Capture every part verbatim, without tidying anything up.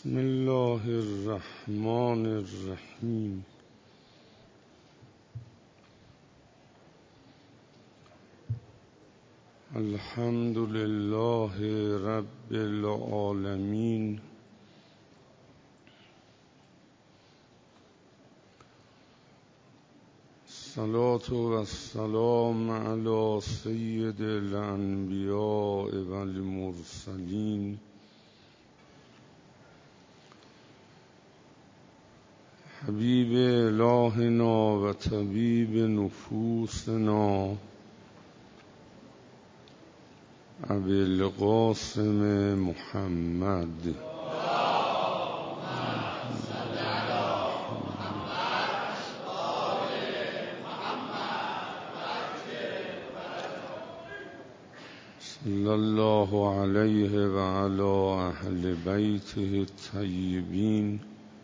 بسم الله الرحمن الرحیم. الحمد لله رب العالمین. الصلاة والسلام علی سید الانبیاء والمرسلین حبیب الهنا و طبیب نفوسنا ابی القاسم محمد. صلی الله علیه و علی اهل بیته الطیبین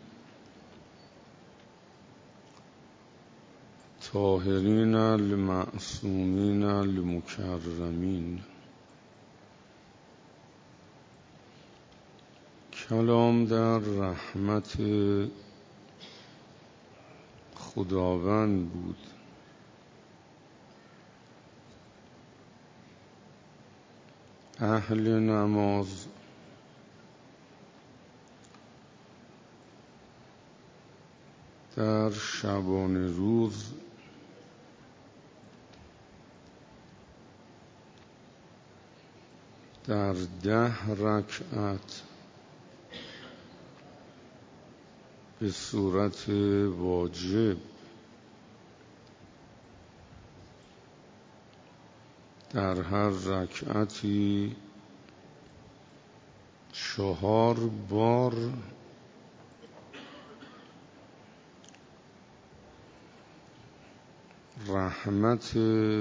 طاهرین المعصومین المکرمین. کلام در رحمت خداوند بود. اهل نماز در شبانه روز در ده رکعت به صورت واجب در هر رکعتی چهار بار رحمت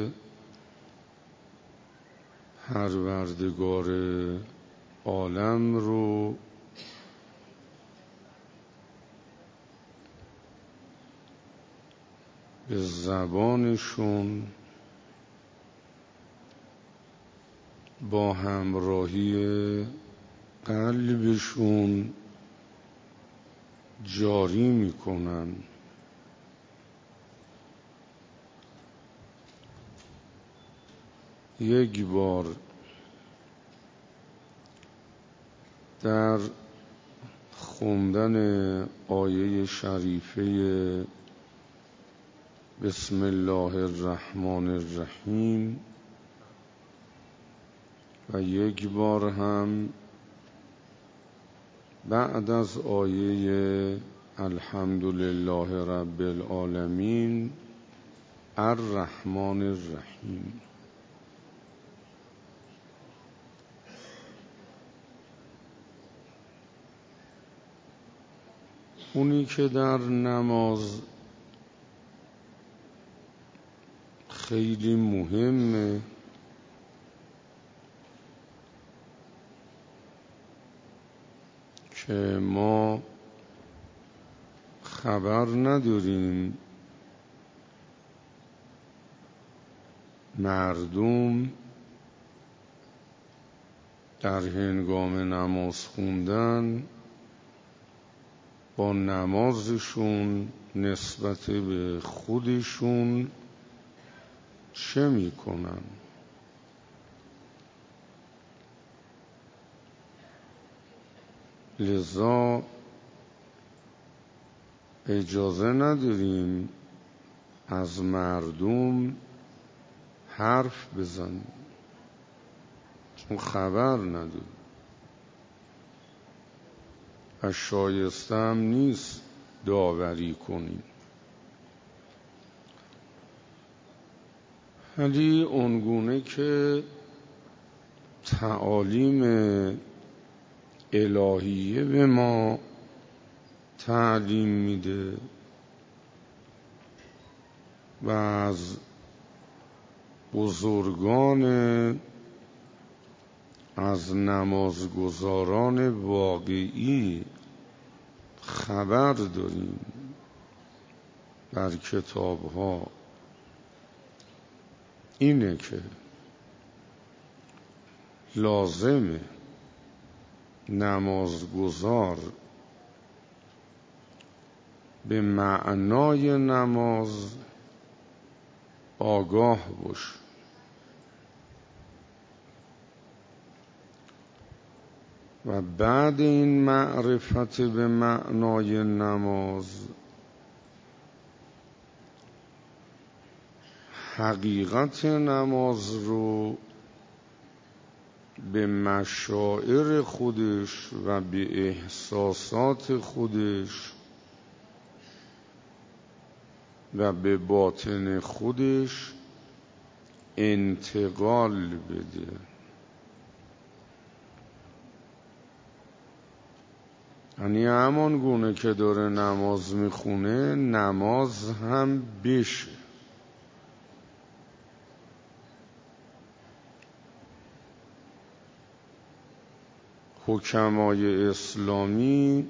پروردگار عالم رو به زبانشون با همراهی قلبشون جاری میکنن. یک بار در خوندن آیه شریفه بسم الله الرحمن الرحیم و یک بار هم بعد از آیه الحمد لله رب العالمین الرحمن الرحیم. اونی که در نماز خیلی مهمه که ما خبر نداریم مردم در هنگام نماز خوندن با نمازشون نسبت به خودشون چه میکنن. لذا اجازه نداریم از مردم حرف بزنیم چون خبر نداریم و شایسته هم نیست داوری کنیم. ولی اونگونه که تعالیم الهیه به ما تعلیم میده و از بزرگان از نمازگزاران واقعی خبر داریم در کتاب ها، اینه که لازمه نمازگزار به معنای نماز آگاه باش. و بعد این معرفت به معنای نماز حقیقت نماز رو به مشاعر خودش و به احساسات خودش و به باطن خودش انتقال بده. یعنی همان گونه که داره نماز میخونه نماز هم بشه. حکمای اسلامی،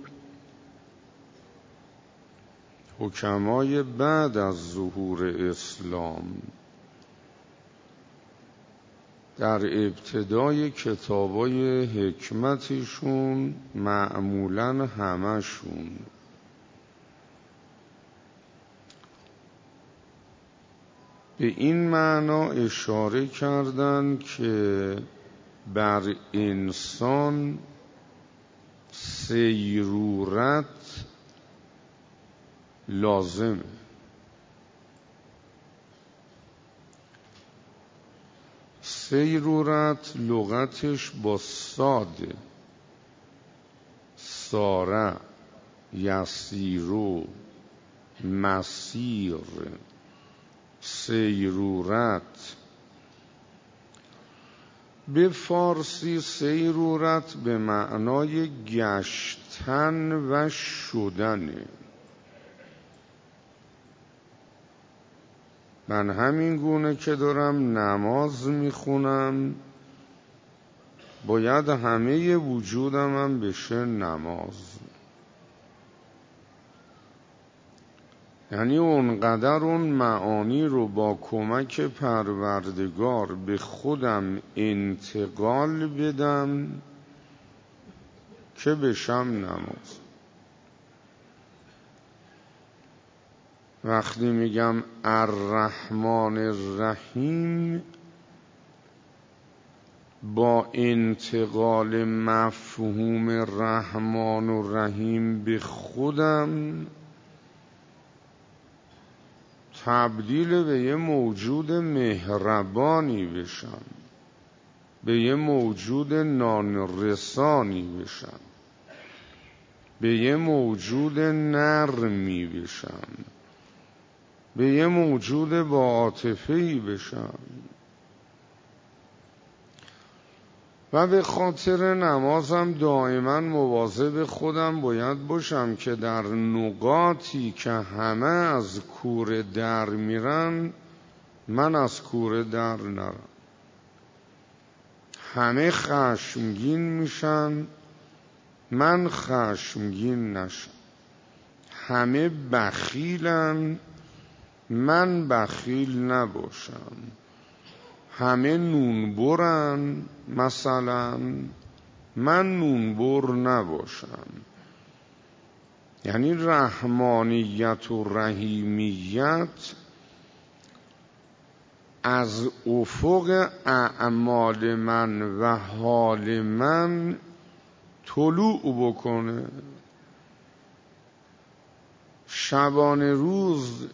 حکمای بعد از ظهور اسلام، در ابتدای کتابای حکمتشون معمولاً همشون به این معنا اشاره کردن که بر انسان سیرورت لازمه. سیرورت لغتش با ساده، ساره، یسیرو، مسیر، سیرورت. به فارسی سیرورت به معنای گشتن و شدنه. من همین گونه که دارم نماز میخونم باید همه وجودم هم بشه نماز. یعنی اونقدر اون معانی رو با کمک پروردگار به خودم انتقال بدم که بشم نماز. وقتی میگم الرحمن الرحیم، با انتقال مفهوم رحمان و رحیم به خودم تبدیل به یه موجود مهربانی بشم، به یه موجود نانرسانی بشم، به یه موجود نرمی بشم، به یه موجود با عاطفه‌ای بشم. و به خاطر نمازم دائما مواظب خودم باید باشم که در نقاطی که همه از کوره در میرن من از کوره در نرم. همه خشمگین میشن من خشمگین نشم. همه بخیلن من بخیل نباشم. همه نونبرن مثلا من نونبر نباشم. یعنی رحمانیت و رحیمیت از افق اعمال من و حال من طلوع بکنه. شبانه روز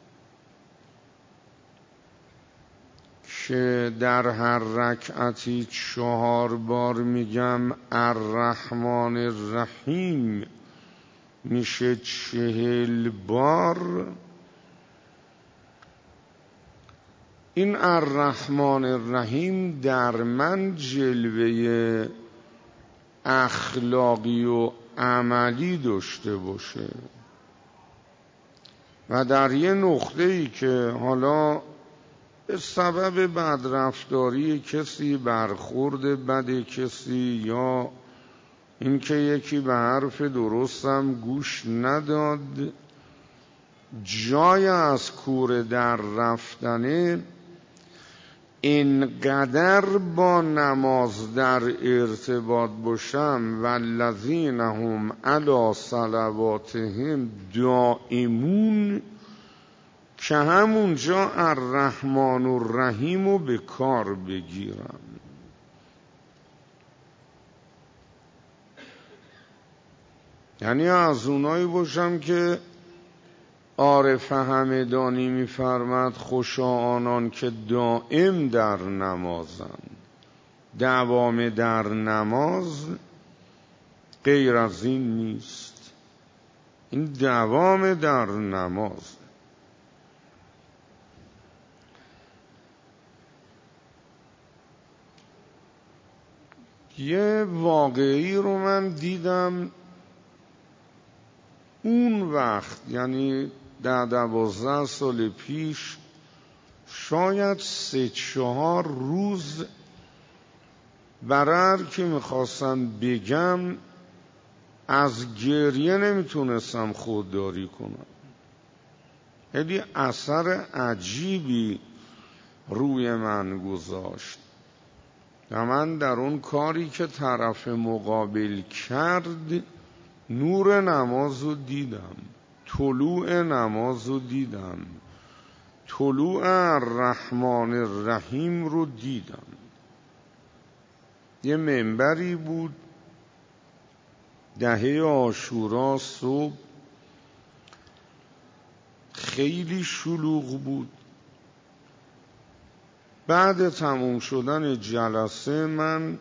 که در هر رکعتی چهار بار میگم الرحمن الرحیم میشه چهل بار. این الرحمن الرحیم در من جلوه اخلاقی و عملی داشته باشه و در یه نقطه‌ای که حالا به سبب بدرفتاری کسی، برخورد بد کسی، یا اینکه یکی به حرف درستم گوش نداد، جای از کوره در رفتنه، اینقدر با نماز در ارتباط باشم والذین هم علی صلواتهم دائمون که همونجا الرحمن الرحیم رو به کار بگیرم. یعنی از اونایی باشم که عارف همدانی می‌فرماد خوشا آنان که دائم در نمازند. دوام در نماز غیر از این نیست، این دوام در نماز. یه واقعی رو من دیدم اون وقت، یعنی ده دوازده سال پیش، شاید سه چهار روز برای که میخواستم بگم از گریه نمیتونستم خودداری کنم. خیلی اثر عجیبی روی من گذاشت و من در اون کاری که طرف مقابل کرد نور نماز رو دیدم، طلوع نماز رو دیدم، طلوع الرحمن الرحیم رو دیدم. یه منبری بود دهه عاشورا صبح، خیلی شلوغ بود. بعد تموم شدن جلسه من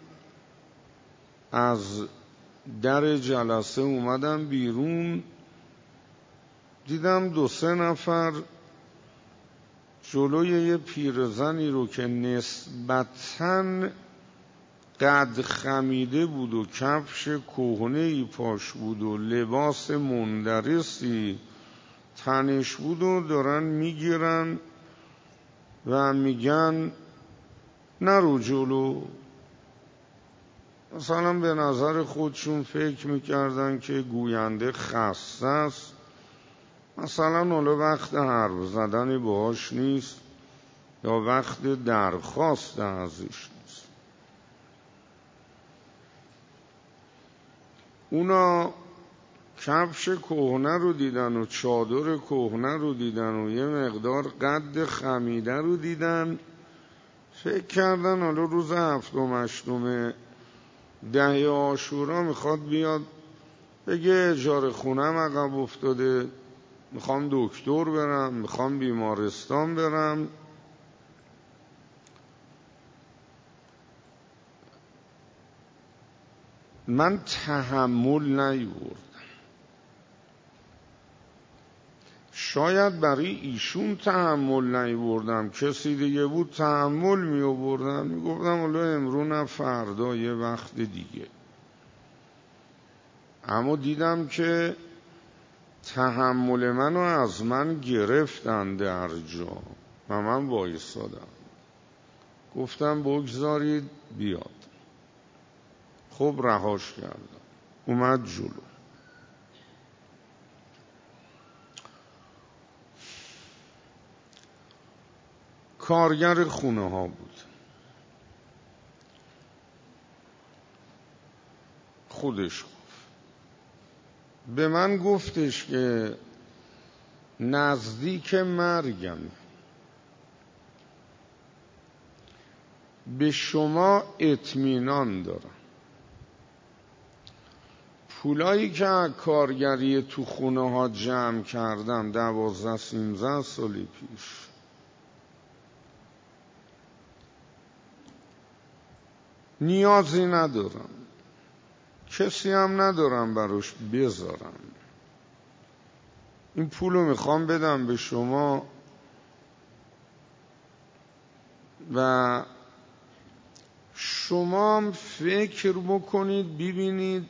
از در جلسه اومدم بیرون، دیدم دو سه نفر جلوی یه پیرزنی رو که نسبتاً قد خمیده بود و کفش کهنه‌ای پاش بود و لباس مندرسی تنش بود و دارن میگیرن و میگن نرو جلو. مثلا به نظر خودشون فکر میکردن که گوینده خسته است، مثلا حالا وقت حرف زدن باهاش نیست یا وقت درخواست ازش نیست. اونا کفش کهنه رو دیدن و چادر کهنه رو دیدن و یه مقدار قد خمیده رو دیدن، فکر کردن حالا روز هفتم هشتم دهه عاشورا میخواد بیاد بگه اجاره خونم عقب افتاده، میخوام دکتر برم، میخوام بیمارستان برم. من تحمل نیاوردم. شاید برای ایشون تحمل نیاوردم، کسی دیگه بود تحمل می آوردم، می گفتم حالا امرو نه فردا یه وقت دیگه. اما دیدم که تحمل منو از من گرفتن در جا و من وایسادم، گفتم بگذارید بیاد. خب رهاش کردم، اومد جلو. کارگر خونه ها بود، خودش گفت به من، گفتش که نزدیک مرگم، به شما اطمینان دارم. پولایی که کارگری تو خونه ها جمع کردم دوازده سیزده سال پیش، نیازی ندارم، کسی هم ندارم براش بذارم. این پولو میخوام بدم به شما و شما هم فکر بکنید ببینید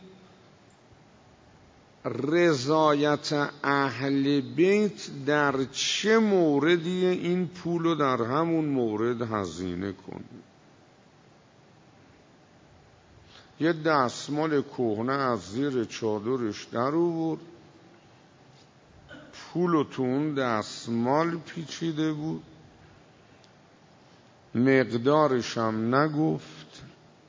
رضایت اهل بیت در چه موردی این پولو در همون مورد هزینه کنید. یه دستمال کهنه از زیر چادرش در آورد، پولو تو اون دستمال پیچیده بود، مقدارشم نگفت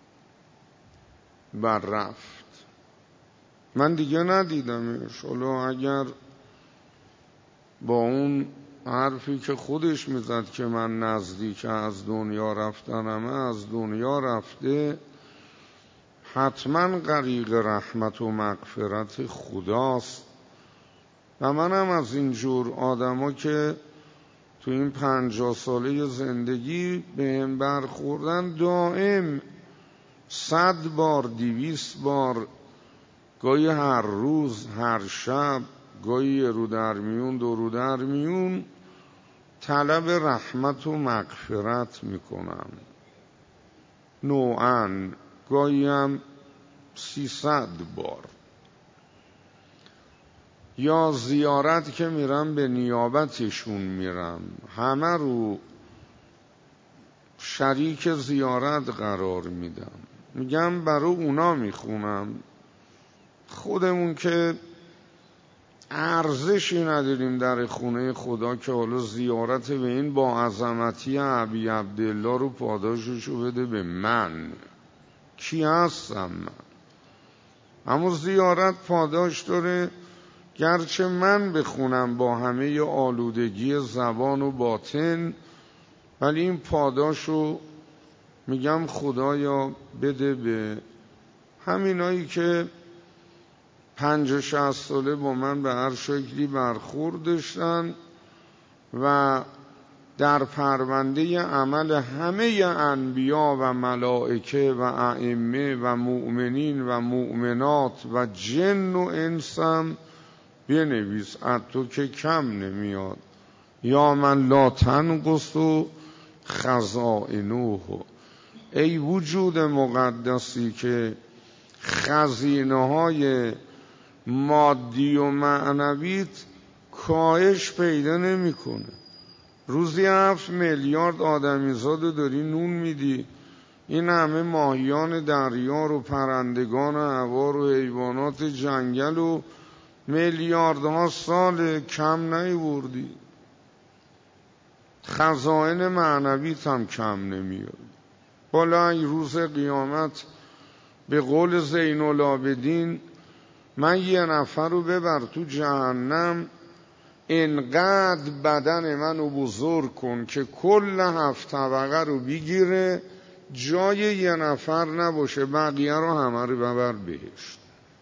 و رفت. من دیگه ندیدمش. حالا اگر با اون حرفی که خودش میزد که من نزدیک از دنیا رفتنمه از دنیا رفته، حتما غریق رحمت و مغفرت خداست. و منم از اینجور آدما که تو این پنجاه ساله زندگی به هم برخوردن، دائم صد بار دویست بار، گاهی هر روز هر شب، گاهی رو در میون دو رو در میون طلب رحمت و مغفرت میکنم. نوعاً گاهی هم سیصد بار. یا زیارت که میرم به نیابتشون میرم، همه رو شریک زیارت قرار میدم، میگم برای اونا میخونم. خودمون که ارزشی نداریم در خونه خدا که حالا زیارت به این با عظمتی ابی عبدالله رو پاداششو بده به من. کی هستم من؟ اما زیارت پاداش داره، گرچه من بخونم با همه آلودگی زبان و باطن، ولی این پاداشو میگم خدایا بده به همینایی که پنج شصت ساله با من به هر شکلی برخورد داشتن و در پرونده عمل همه انبیا و ملائکه و ائمه و مؤمنین و مؤمنات و جن و انسم بنویس از تو که کم نمیاد. یا من لا تنقص خزائنه. ای وجود مقدسی که خزینه های مادی و معنویت کاهش پیدا نمیکنه. روزی هفت میلیارد آدمیزاد داری نون میدی، این همه ماهیان دریا و پرندگان هوا و حیوانات جنگل و میلیاردها سال کم نیوردی. خزائن معنویت هم کم نمیاد. بالا این روز قیامت به قول زین العابدین، من یه نفر رو ببر تو جهنم، انقدر بدن منو بزرگ کن که کل هفت طبقه رو بگیره، جای یه نفر نباشه، بقیه رو همه رو ببر بهشت.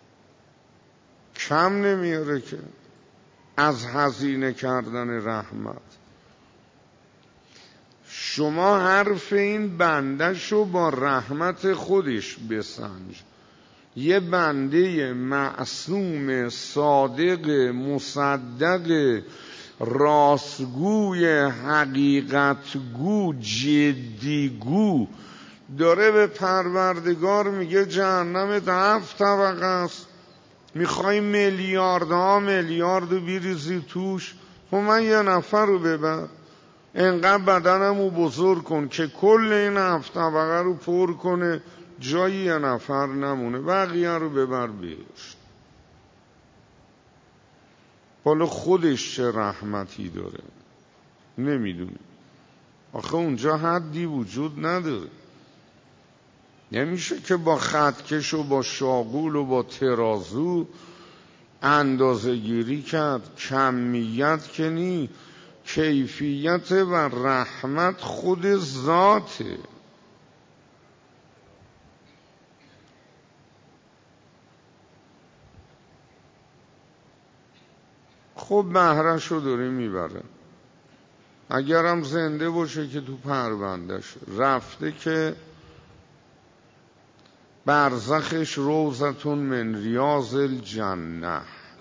کم نمیاره که از هزینه کردن رحمت. شما حرف این بنده شو با رحمت خودش بسنج. یه بنده معصوم صادق مصدق راستگوی حقیقتگو جدیگو داره به پروردگار میگه جهنم هفت طبقه است، میخوای میلیاردها میلیارد رو بریزی توش، و من یه نفر رو ببر، انقدر بدنم رو بزرگ کن که کل این هفت طبقه رو پر کنه، جایی یه نفر نمونه، بقیه رو ببر بهش. بالا خودش چه رحمتی داره نمیدونه. آخه اونجا حدی وجود نداره. نمیشه که با خطکش و با شاغول و با ترازو اندازه گیری کرد. کمیت که نی، کیفیت و رحمت خود ذاته. خب بهرش رو داره میبره. اگرم زنده باشه که تو پروندش رفته که برزخش روضتون من ریاض الجنه.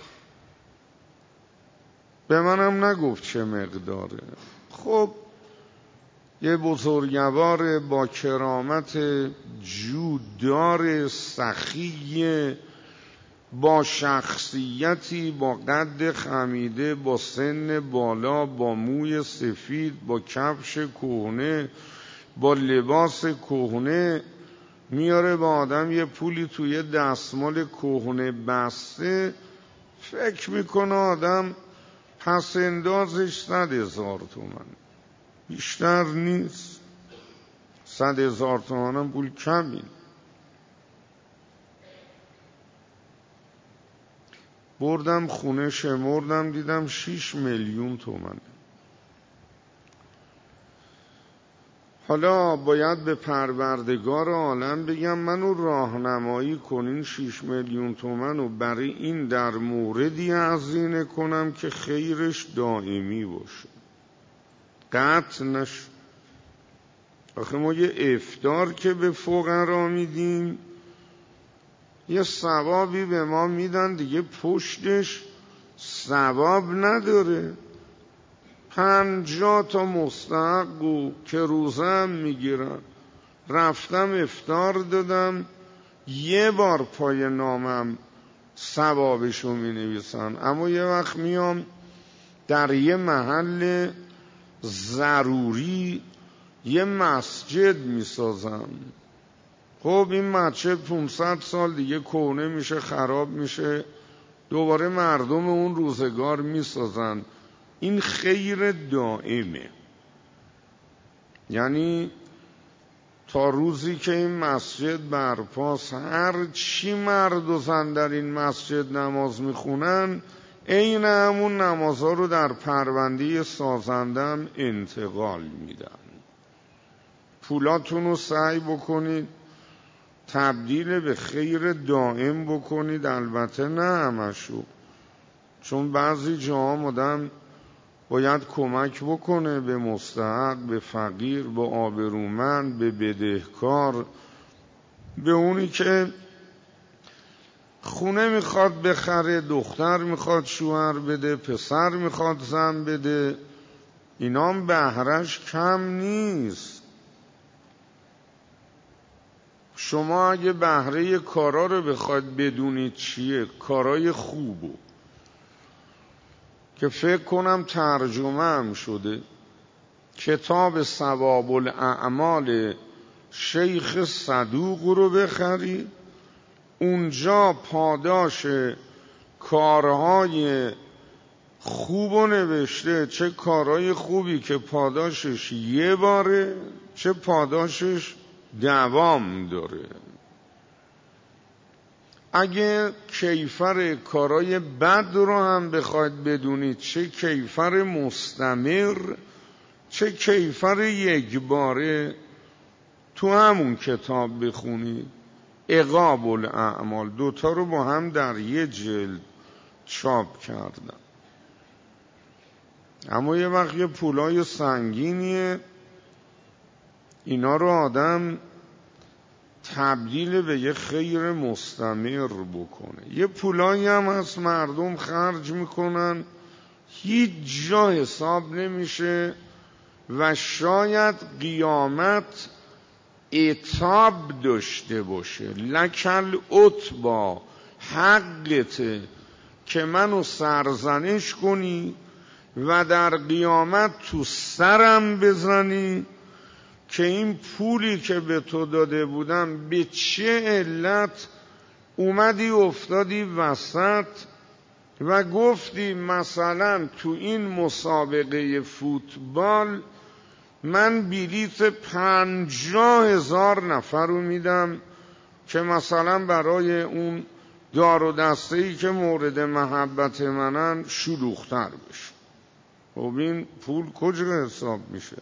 به منم نگفت چه مقداره. خب یه بزرگوار با کرامت، جودار، سخی، با شخصیتی، با قد خمیده، با سن بالا، با موی سفید، با کفش کهنه، با لباس کهنه، میاره با آدم یه پولی توی دستمال کهنه بسته، فکر میکنه آدم پس اندازش صد هزار تومن، بیشتر نیست. صد هزار تومنم پول کمی. بردم خونه شمردم دیدم شیش میلیون تومنه. حالا باید به پروردگار عالم بگم منو راهنمایی کنین شیش میلیون تومن و برای این در موردی هزینه کنم که خیرش دائمی باشه، قطع نشه. آخه ما یه افطار که به فقرا میدیم یه ثوابی به ما میدن دیگه، پشتش ثواب نداره. پنجاه تا مستحق که روزه هم میگیرن، رفتم افطار دادم، یه بار پای نامم ثوابشو می نویسن. اما یه وقت میام در یه محل ضروری یه مسجد میسازم، خب این مسجد پانصد سال دیگه کهنه میشه، خراب میشه، دوباره مردم اون روزگار میسازن. این خیر دائمه، یعنی تا روزی که این مسجد برپاست هر چی مرد و زن در این مسجد نماز میخونن عین همون نمازها رو در پرونده سازندم انتقال میدن. پولاتون رو سعی بکنید تبدیل به خیر دائم بکنید، البته نه همشو، چون بعضی جاها آدم باید کمک بکنه به مستحق، به فقیر، به آبرومند، به بدهکار، به اونی که خونه میخواد بخره، دختر میخواد شوهر بده، پسر میخواد زن بده. اینام بهرش کم نیست. شما اگه بهره کارا رو بخواید بدونید چیه، کارای خوبو که فکر کنم ترجمه هم شده، کتاب ثواب الاعمال شیخ صدوق رو بخرید، اونجا پاداش کارهای خوب رو نوشته، چه کارهای خوبی که پاداشش یه باره، چه پاداشش دوام داره. اگه کیفر کارای بد رو هم بخواید بدونید، چه کیفر مستمر چه کیفر یک باره، تو همون کتاب بخونید. عقاب الاعمال دوتا رو با هم در یه جلد چاپ کردن. اما یه وقت یه پولای سنگینیه، اینا رو آدم تبدیل به یه خیر مستمر بکنه. یه پولایی هم از مردم خرج میکنن هیچ جا حساب نمیشه و شاید قیامت عتاب داشته باشه. لکل عتبا، حقته که منو سرزنش کنی و در قیامت تو سرم بزنی که این پولی که به تو داده بودم به چه علت اومدی افتادی وسط و گفتی مثلا تو این مسابقه فوتبال من بلیت پنجاه هزار نفر رو میدم که مثلا برای اون دار و دسته‌ای که مورد محبت منن شلوغ‌تر بشه. خب این پول کجا حساب میشه؟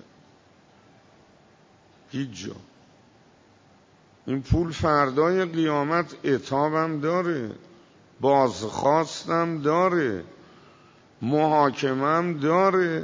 هیچ جا. این پول فردای قیامت عتابم داره، بازخواستم داره، محاکمم داره.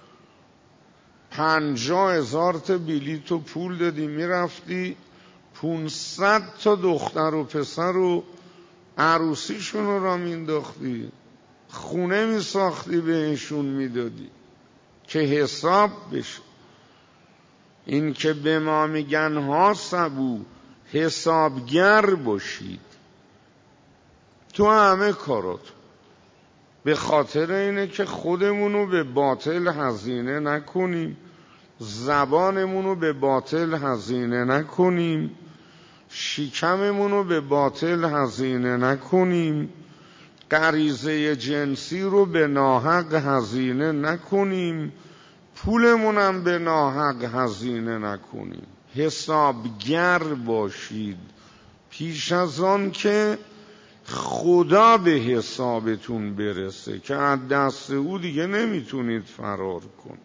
پنجاه هزار تا بلیط و پول دادی میرفتی پونصد تا دختر و پسر و عروسیشون رو را مینداختی، خونه میساختی بهشون میدادی که حساب بشه. این که به ما میگن حاسبو، حسابگر باشید تو همه کارات، به خاطر اینه که خودمونو به باطل هزینه نکنیم، زبانمونو به باطل هزینه نکنیم، شکممونو به باطل هزینه نکنیم، غریزه جنسی رو به ناحق هزینه نکنیم، پولمونم به ناحق هزینه نکنیم. حسابگر باشید پیش از آن که خدا به حسابتون برسه که از دست او دیگه نمیتونید فرار کنید.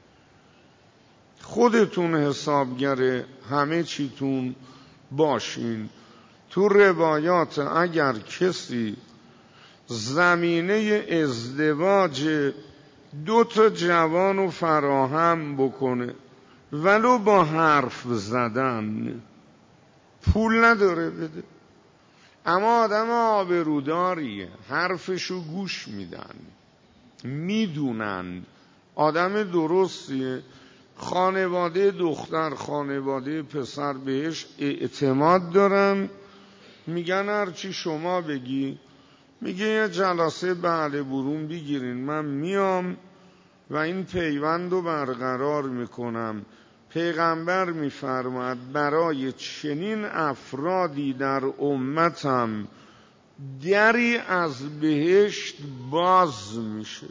خودتون حسابگر همه چیتون باشین. تو روایات اگر کسی زمینه ازدواج دو تا جوان رو فراهم بکنه ولو با حرف زدن، پول نداره بده، اما آدم آبروداریه، حرفشو گوش میدن، میدونن آدم درستیه، خانواده دختر خانواده پسر بهش اعتماد دارن، میگن هرچی شما بگی، میگه یه جلسه بعد برون بگیرین من میام و این پیوند رو برقرار میکنم. پیغمبر میفرماید برای چنین افرادی در امتم دری از بهشت باز میشه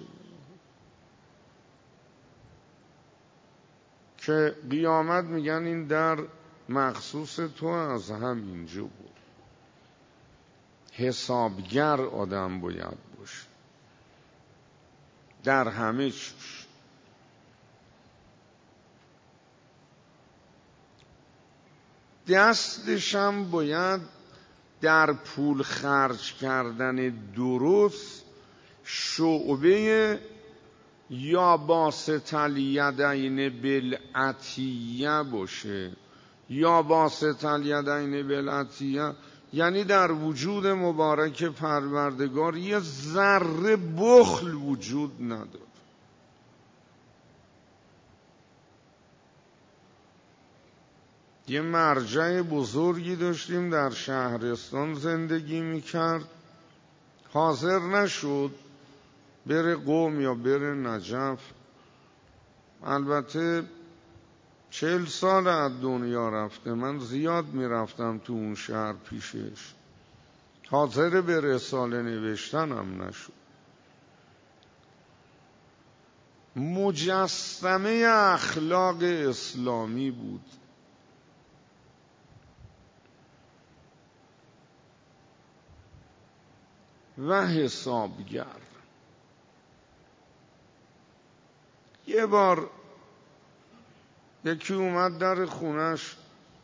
که قیامت میگن این در مخصوص تو از همینجا بود. حسابگر آدم باید باشه در همه چیش. دستشم باید در پول خرج کردن درست شعبه یا باسط الیدین بالعطیه باشه. یا باسط الیدین بالعطیه یعنی در وجود مبارک پروردگار یه ذره بخل وجود نداره. یه مرجع بزرگی داشتیم در شهرستان زندگی میکرد، حاضر نشد بره قم یا بره نجف. البته چهل سال از دنیا رفته، من زیاد میرفتم تو اون شهر پیشش، حاضر به رساله نوشتنم نشد. مجسمه اخلاق اسلامی بود. و حسابگر. یه بار یکی اومد در خونش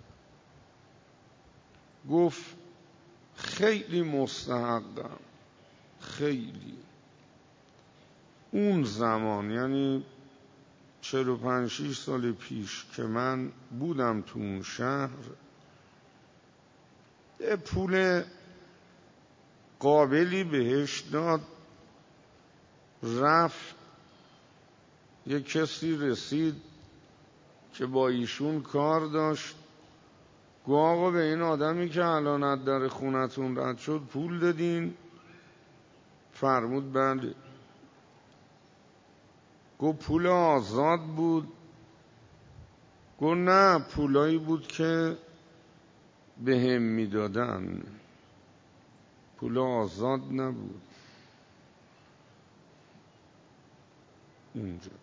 گفت خیلی مستحقم، خیلی. اون زمان یعنی چهل و پنج شش سال پیش که من بودم تو اون شهر، یه پول قابلی بهش داد، رفت. یه کسی رسید که با ایشون کار داشت، گفت آقا به این آدمی که الان از در خونتون رد شد پول دادین؟ فرمود بله. گفت پول آزاد بود؟ گفت نه، پولایی بود که به هم میدادن، پول آزاد نبود. اونجا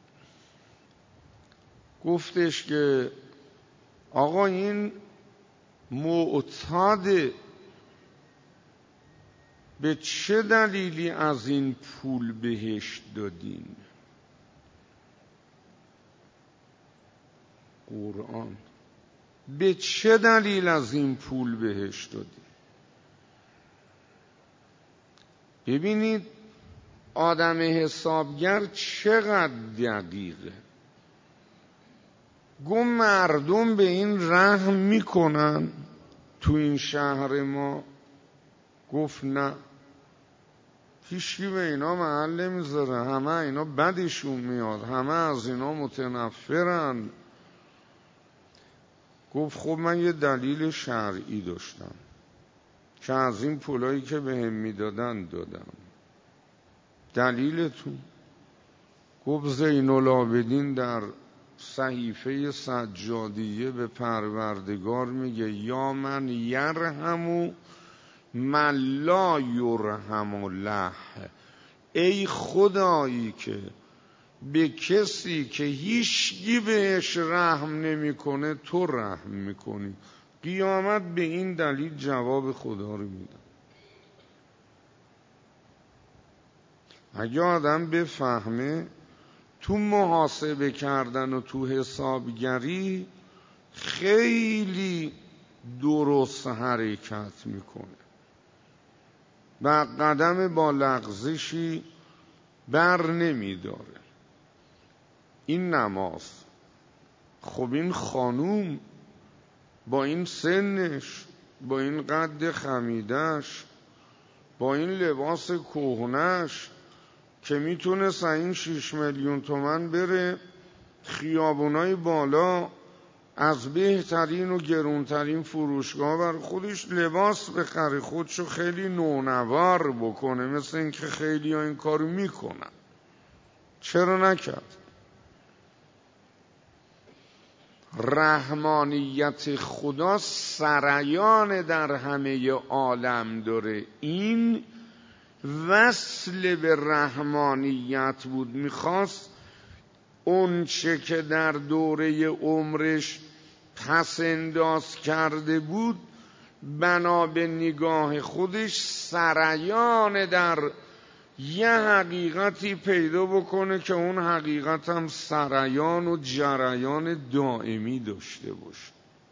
گفتش که آقا این معتاده، به چه دلیلی از این پول بهش دادین؟ قرآن. به چه دلیل از این پول بهش دادین؟ ببینید آدم حسابگر چقدر دقیقه. گو مردم به این رحم میکنن تو این شهر ما؟ گفت نه، هیچکی به اینا محل نمیذاره، همه اینا بدشون میاد، همه از اینا متنفرن. گفت خب من یه دلیل شرعی داشتم که از این پولایی که به هم میدادن دادم. دلیلتون؟ گفت زین العابدین در صحیفه سجادیه به پروردگار میگه یا من یرحم من لا یرحم له، ای خدایی که به کسی که هیچگی بهش رحم نمیکنه تو رحم میکنی. قیامت به این دلیل جواب خدا رو میده. اگه آدم بفهمه تو محاسبه کردن و تو حسابگری خیلی درست حرکت میکنه و قدم با لغزشی بر نمیداره. این نماز، خب این خانوم با این سنش، با این قد خمیدش، با این لباس کهنش که میتونه این شیش میلیون تومن بره خیابونای بالا از بهترین و گرونترین فروشگاه بر خودش لباس بخره، خودشو خیلی نونوار بکنه، مثل این که خیلی ها این کارو میکنن. چرا نکرد؟ رحمانیت خدا سریان در همه عالم داره. این وصل به رحمانیت بود. میخواست اون چه که در دوره عمرش پس انداز کرده بود بنا به نگاه خودش سریان در یه حقیقتی پیدا بکنه که اون حقیقت هم سریان و جریان دائمی داشته باشه.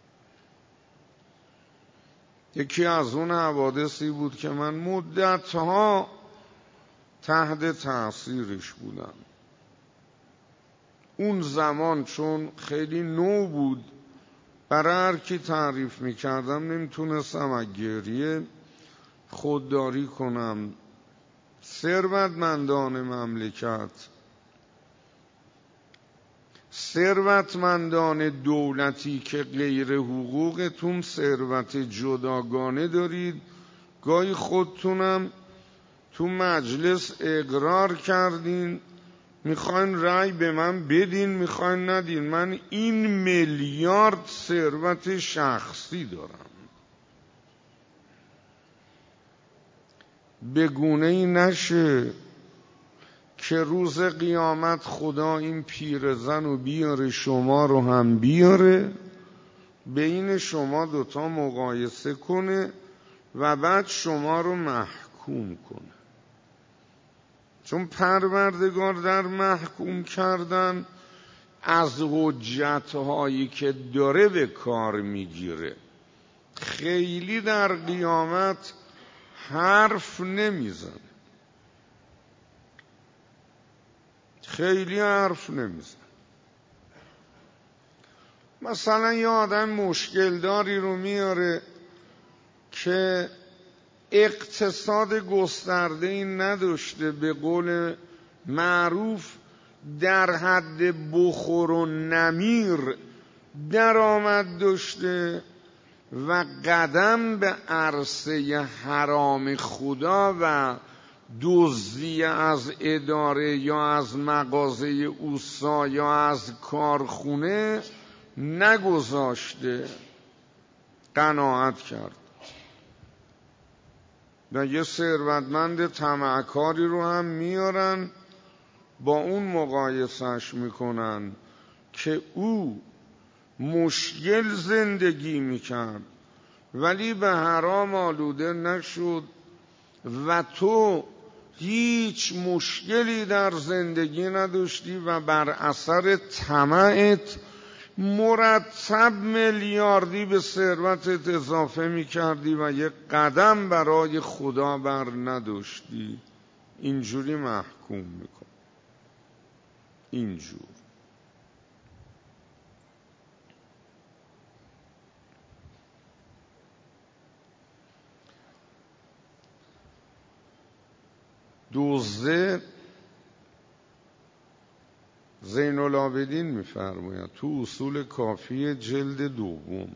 یکی از اون حوادثی بود که من مدتها تحت تأثیرش بودم. اون زمان چون خیلی نو بود برای هر کی تعریف میکردم نمیتونستم از گریه خودداری کنم. ثروتمندان مملکت، ثروتمندان دولتی که غیر حقوقتون ثروت جداگانه دارید، گاهی خودتونم تو مجلس اقرار کردین میخواین رأی به من بدین میخواین ندین، من این میلیارد ثروت شخصی دارم. به گونه‌ای نشه که روز قیامت خدا این پیرزن رو بیاره شما رو هم بیاره بین شما دوتا مقایسه کنه و بعد شما رو محکوم کنه. چون پروردگار در محکوم کردن از حجت‌هایی که داره به کار میگیره. خیلی در قیامت حرف نمیزنه، خیلی حرف نمیزنه. مثلا یه آدم مشکل داری رو میاره که اقتصاد گسترده‌ای نداشته، به قول معروف در حد بخور و نمیر درآمد داشته و قدم به عرصه حرام خدا و دزدی از اداره یا از مغازه اوسا یا از کارخونه نگذاشته، قناعت کرد. و یه ثروتمند طمعکاری رو هم میارن با اون مقایسش میکنن که او مشکل زندگی میکرد ولی به حرام آلوده نشد و تو هیچ مشکلی در زندگی نداشتی و بر اثر طمعت مرتب میلیاردی به ثروتت اضافه میکردی و یک قدم برای خدا بر نداشتی. اینجوری محکوم میکن. اینجور دزده زین العابدین میفرماید تو اصول کافی جلد دوم،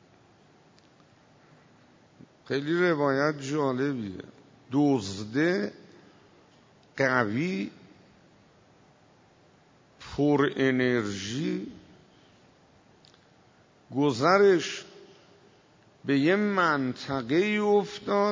خیلی روایت جالبیه. دزده قوی پر انرژی گذرش به یه منطقه افتاد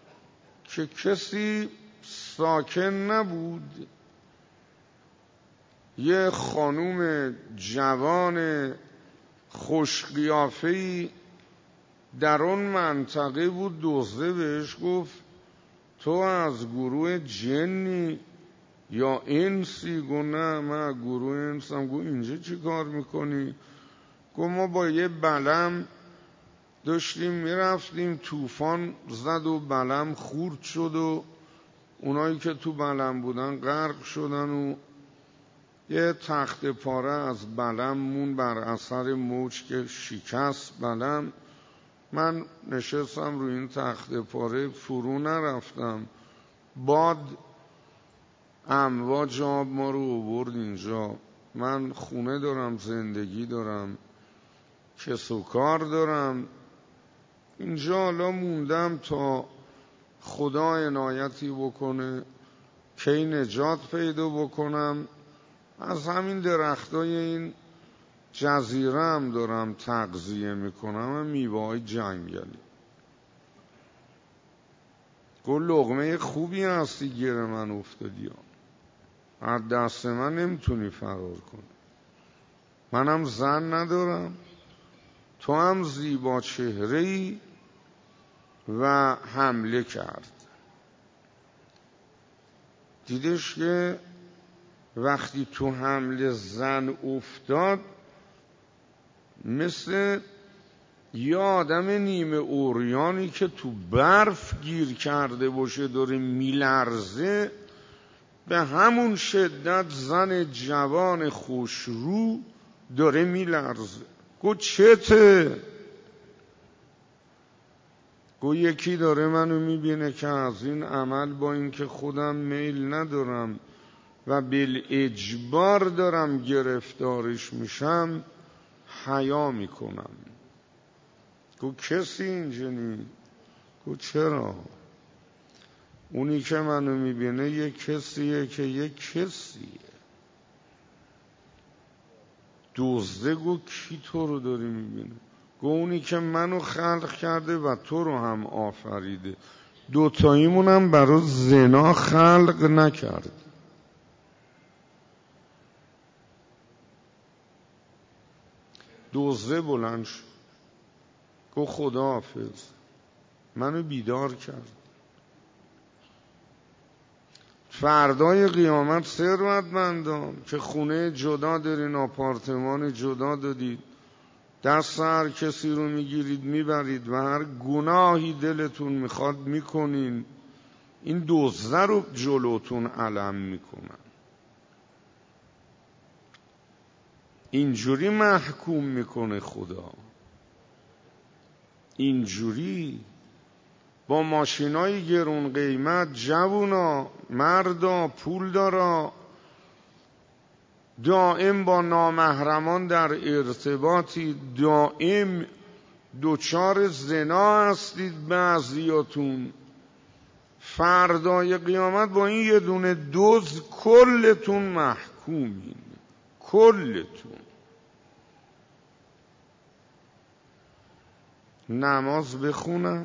که کسی ساکن نبود. یه خانوم جوان خوشقیافه‌ای در اون منطقه بود. دزده بهش گفت تو از گروه جنی یا انسی؟ گفت نه من گروه انسم. گفت اینجا چی کار میکنی؟ گفت ما با یه بلم داشتیم میرفتیم، طوفان زد و بلم خورد شد و اونایی که تو بلم بودن غرق شدن و یه تخت پاره از بلم مون بر اثر موج که شکست بلم. من نشستم روی این تخت پاره، فرو نرفتم. باد امواج آب ما رو آورد اینجا. من خونه دارم، زندگی دارم، کس و کار دارم. اینجا حالا موندم تا خدا عنایتی بکنه کی نجات پیدا بکنم. از همین درختای این جزیره هم دارم تغذیه میکنم، میوه های جنگلی. گفت لقمه خوبی هستی، گیر من افتادی ها. از دست من نمیتونی فرار کنی. منم زن ندارم، تو هم زیبا چهره‌ای. و حمله کرد. دیدش که وقتی تو حمله زن افتاد مثل یه آدم نیمه اوریانی که تو برف گیر کرده باشه داره میلرزه، به همون شدت زن جوان خوشرو داره میلرزه. گفت چته؟ گفت یکی داره منو میبینه که از این عمل با اینکه خودم میل ندارم و بالاجبار دارم گرفتارش میشم حیا میکنم. گفت کسی اینجا نی؟ گفت چرا؟ اونی که منو میبینه یه کسیه که یه کسیه. دزده. گفت کی تو رو داری میبینه؟ گفت اونی که منو خلق کرده و تو رو هم آفریده. دوتاییمون هم برای زنا خلق نکرد. دزده بلند شد گفت خدا حافظ. منو بیدار کرد. فردای قیامت ثروتمندان که خونه جدا دارین، آپارتمان جدا دادید، دست هر کسی رو میگیرید میبرید و هر گناهی دلتون میخواد میکنین، این دزده رو جلوتون علم میکنن. اینجوری محکوم میکنه خدا. اینجوری با ماشینای گرون قیمت جوونا، مردا، پول دارا، دائم با نامحرمان در ارتباطی، دائم دوچار زنا هستید بعضیاتون. فردای قیامت با این یه دونه دوز کلتون محکومین. کلتون. نماز بخونم،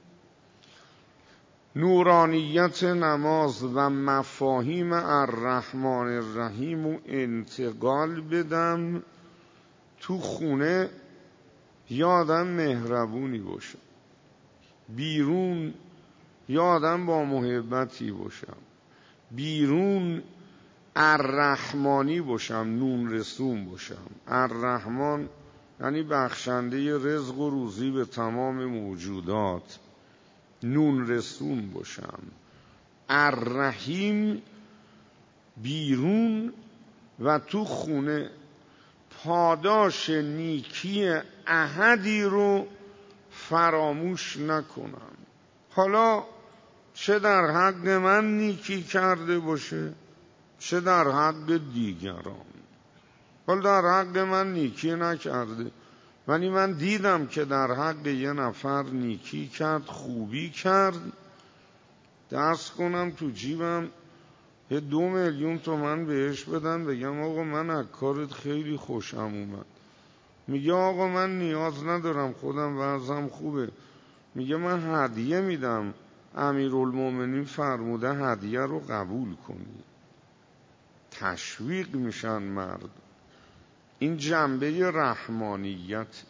نورانیت نماز و مفاهیم الرحمن الرحیم و انتقال بدم تو خونه. یادم مهربونی باشه، بیرون یادم با محبتی باشم، بیرون الرحمانی باشم، نون رسون باشم. الرحمن یعنی بخشنده رزق و روزی به تمام موجودات، نون رسون باشم. الرحیم بیرون و تو خونه پاداش نیکی احدی رو فراموش نکنم. حالا چه در حق من نیکی کرده باشه چه در حق دیگران. حالا در حق من نیکی نکرده ولی من دیدم که در حق یه نفر نیکی کرد، خوبی کرد، دست کنم تو جیبم یه دو میلیون تومن بهش بدن، بگم آقا من از کارت خیلی خوشم اومد. میگه آقا من نیاز ندارم، خودم وضعم خوبه. میگه من هدیه میدم، امیرالمومنین فرموده هدیه رو قبول کنی. تشویق میشن مرد. این جنبه رحمانیت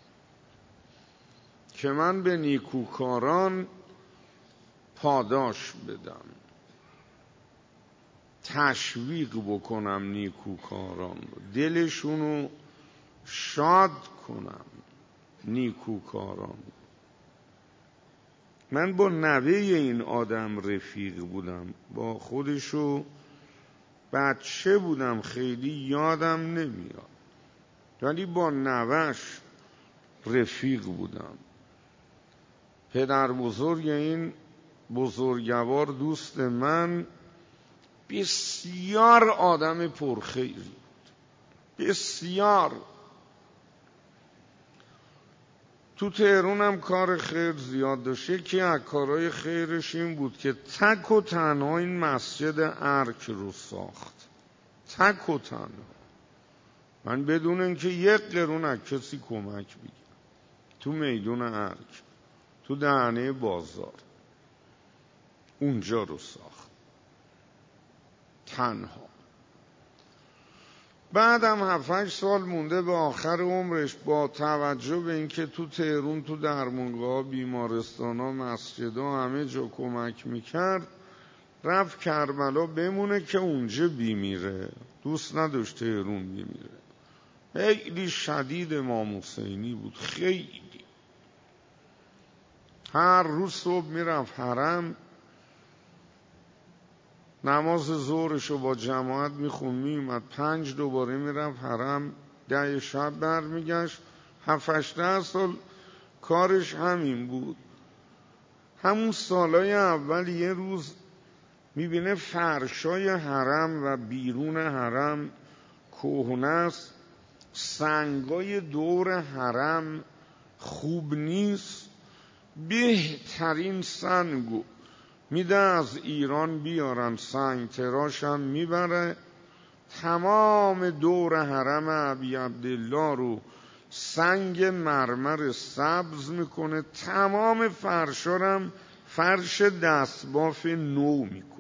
که من به نیکوکاران پاداش بدم، تشویق بکنم نیکوکاران رو، دلشونو شاد کنم نیکوکاران. من با نوه این آدم رفیق بودم، با خودشو بچه بودم خیلی یادم نمیاد، ولی با نوهش رفیق بودم. پدر بزرگ این بزرگوار دوست من بسیار آدم پرخیری بود، بسیار. تو تهران هم کار خیر زیاد داشت. یکی از کارهای خیرش این بود که تک و تنها این مسجد ارک رو ساخت، تک و تنها، من بدون اینکه یک قرون از کسی کمک بگیرم. تو میدون ارک، تو دهنه بازار، اونجا رو ساخت تنها. بعدم هفت سال مونده به آخر عمرش، با توجه به اینکه تو تهران تو درمونگاه، بیمارستانا، مسجدا همه جا کمک میکرد، رفت کربلا بمونه که اونجا بیمیره. دوست نداشت تهران بیمیره. خیلی شدید امام حسینی بود، خیلی. هر روز صبح میرفت حرم، نماز ظهرشو با جماعت میخون، میومد پنج دوباره میرفت حرم، ده شب برمیگشت. هفت ده سال کارش همین بود. همون سالای اول یه روز میبینه فرشای حرم و بیرون حرم کهنه است، سنگای دور حرم خوب نیست، بهترین سنگو میده از ایران بیارن، سنگ تراشم میبره، تمام دور حرم ابی عبدالله رو سنگ مرمر سبز میکنه، تمام فرشارم فرش دستباف نو میکنه.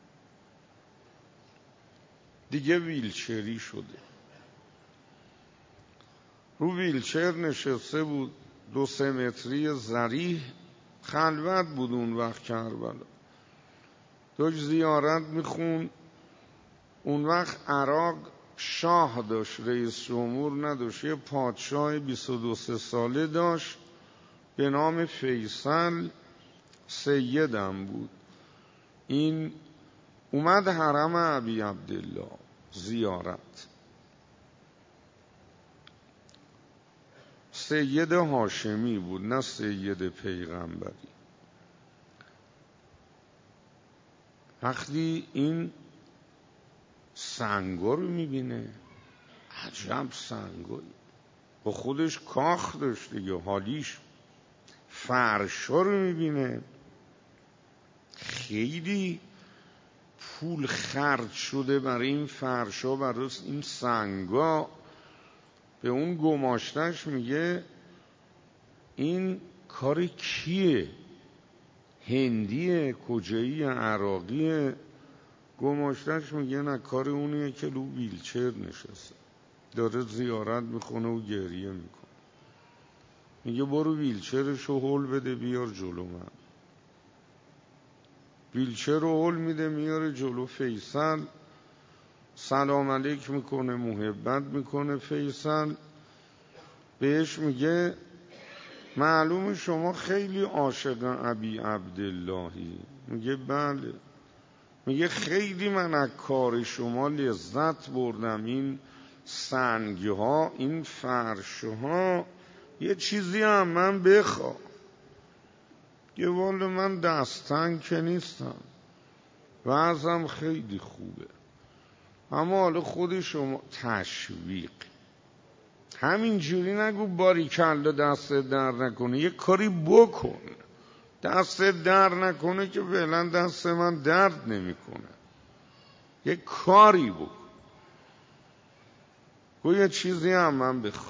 دیگه ویلچری شده. رو ویلچر نشسته بود، دو سه متری ضریح، خلوت بود اون وقت کربلا، داشت زیارت میخون. اون وقت عراق شاه داشت، رئیس جمهور نداشت، یه پادشاه بیست و دو سه ساله داشت به نام فیصل، سیدم بود. این اومد حرم ابی عبدالله زیارت. سید هاشمی بود، نه سید پیغمبری. وقتی این سنگا رو میبینه، عجب سنگایی، با خودش کاخ داشت دیگه، حالیش. فرشا رو میبینه، خیلی پول خرج شده برای این فرشا، برای این سنگا. به اون گماشتش میگه این کار کیه؟ هندیه؟ کجایی؟ عراقیه؟ گماشتش میگه نه، کار اونیه که رو ویلچر نشسته، داره زیارت میخونه و گریه میکنه. میگه برو ویلچرشو هول بده بیار جلو من. ویلچر رو هول میده میاره جلو فیصل، سلام علیک میکنه، محبت میکنه. فیصل بهش میگه معلومه شما خیلی عاشق ابی عبداللهی. میگه بله. میگه خیلی من از کار شما لذت بردم، این سنگها، این فرشها، یه چیزی هم من بخوا. یه والا من دستنگ که نیستم، وضعم خیلی خوبه، اما حالا خود شما تشویق. همینجوری نگو باریکلا دست در نکنه، یه کاری بکن. دست در نکنه که فعلا دست من درد نمیکنه، یه کاری بکن. گو یه چیزی هم من بخوام.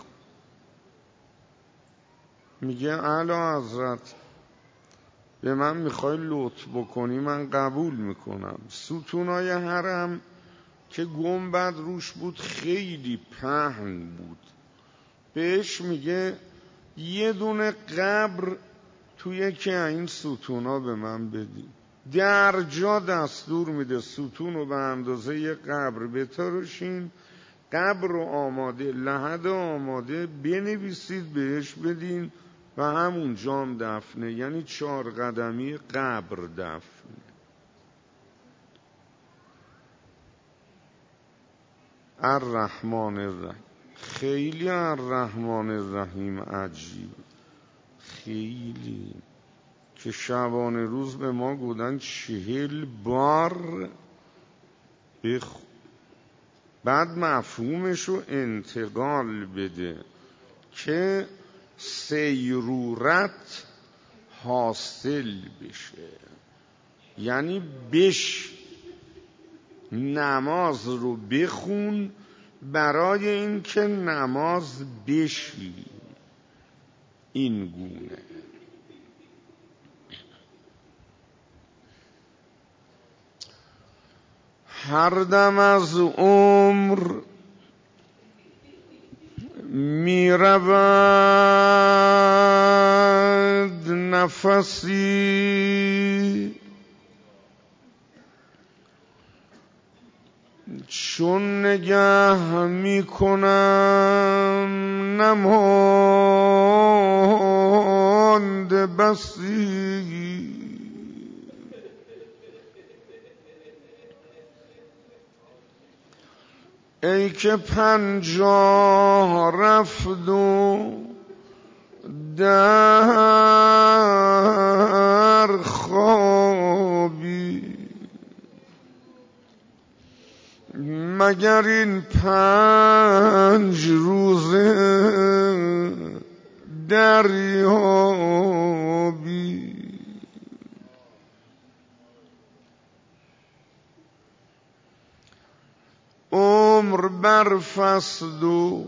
میگه اعلی حضرت به من میخوای لطف بکنی، من قبول میکنم. ستونای حرم که گنبد روش بود خیلی پهن بود. بهش میگه یه دونه قبر توی یکی این ستونا به من بدی. در جا دستور میده ستون رو به اندازه یه قبر بتراشین، قبر رو آماده، لحد آماده بنویسید بهش بدین و همون جام دفنه، یعنی چهار قدمی قبر دفنه. الرحمن الرحیم. خیلی الرحمن الرحیم عجیب، خیلی که شبانه روز به ما گفتن چهل بار بخ... بعد مفهومش رو انتقال بده که سیرورت حاصل بشه، یعنی بش نماز رو بخون برای اینکه نماز بشی. این گونه هر دم از عمر می رود نفسی، چون نگه می کنم نمانده بسی. ای که پنجاه رفت و در خوابی، مگر این پنج روزه دریابی. عمر برفست و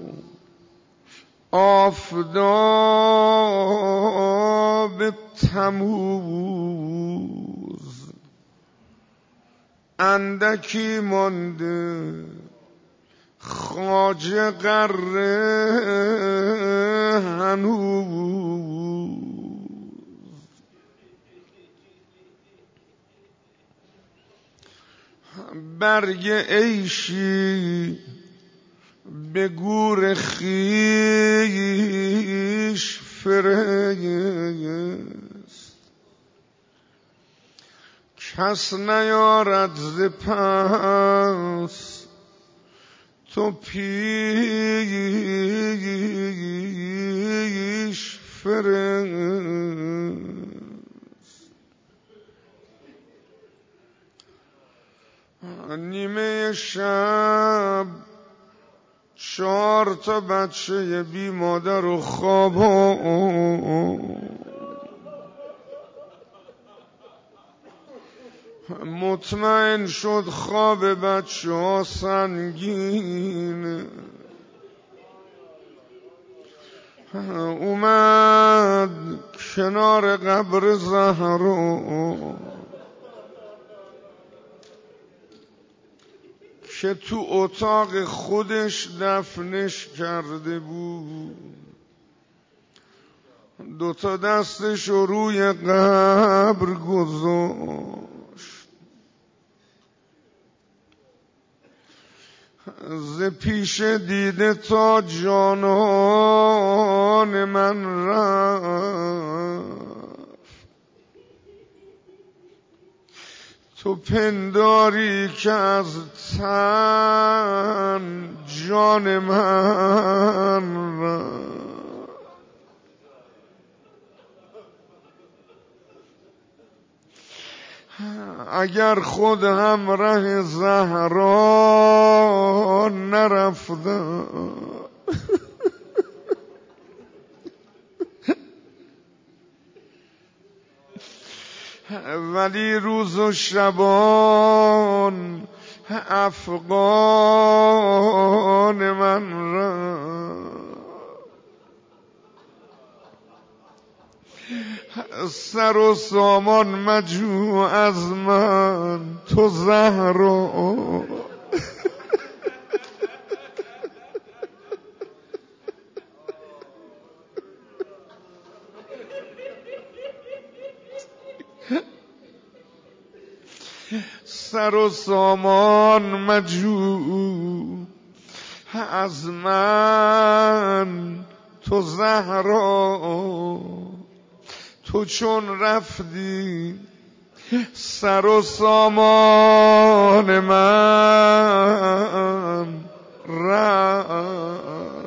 آفتاب تموز، اندکی مانده خواجه غره هنوز. برگ عیشی به گور خویش فرست، کس نیارد ز پس تو پیش فرست. نیمه شب چهار تا بچه بی مادر و خواب، مطمئن شد خواب بچه ها سنگین، اومد کنار قبر زهرا که تو اتاق خودش دفنش کرده بود. دوتا دستش رو روی قبر گذاشت، ز پیش دیده تا جانان من رفت. تو پنداری که از تن جان من رفت. اگر خود هم ره زهرا نرفتم، ولی روز و شبان افغان من را سر و سامان مجو از من تو زهرا. سر و سامان مجو از من تو زهرا، تو چون رفتی سر و سامان من رفت.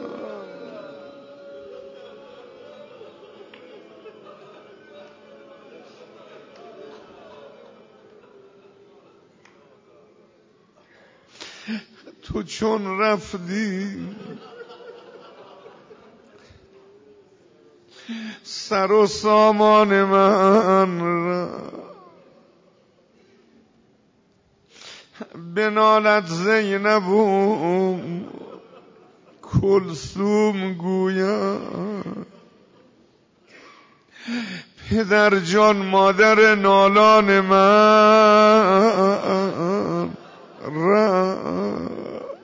تو چون رفتی سر و سامان من رفت. بنالد زینب و کلثوم گوید پدر جان مادر نالان من رفت.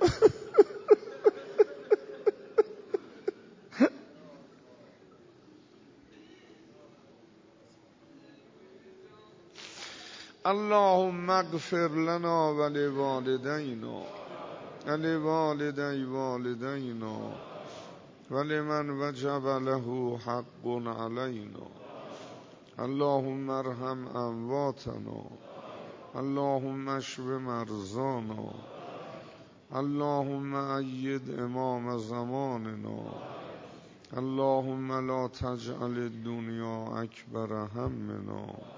اللهم اغفر لنا ولوالدينا ولوالدي والدينا ولمن وجب له حق علينا. اللهم ارحم امواتنا، اللهم اشف مرضانا، اللهم أيد امام زماننا، اللهم لا تجعل الدنيا اکبر همنا